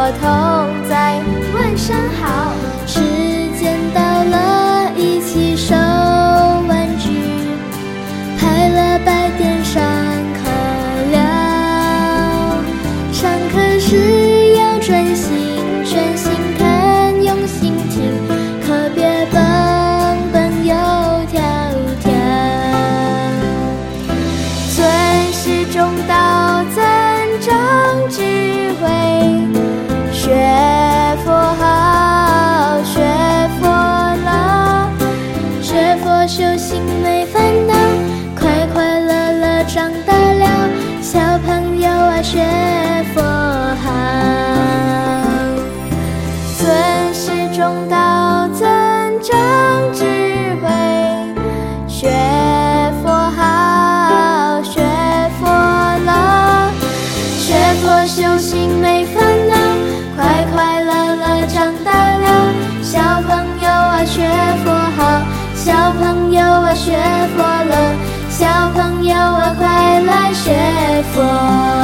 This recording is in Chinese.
同在，问声好。时间到了，一起收玩具，拍了白点上课了。上课时要专心，专心看，用心听，可别蹦蹦又跳跳。尊师重道，增长智慧，学佛好，学佛牢，学佛修行没烦恼，快快乐乐长大了。小朋友啊，学佛好，尊师重道，增长智慧，学佛好，学佛牢，学佛修行没烦恼，快快乐乐长大了。小朋友啊，学佛好，小朋友啊，学佛了，小朋友啊，快来学佛。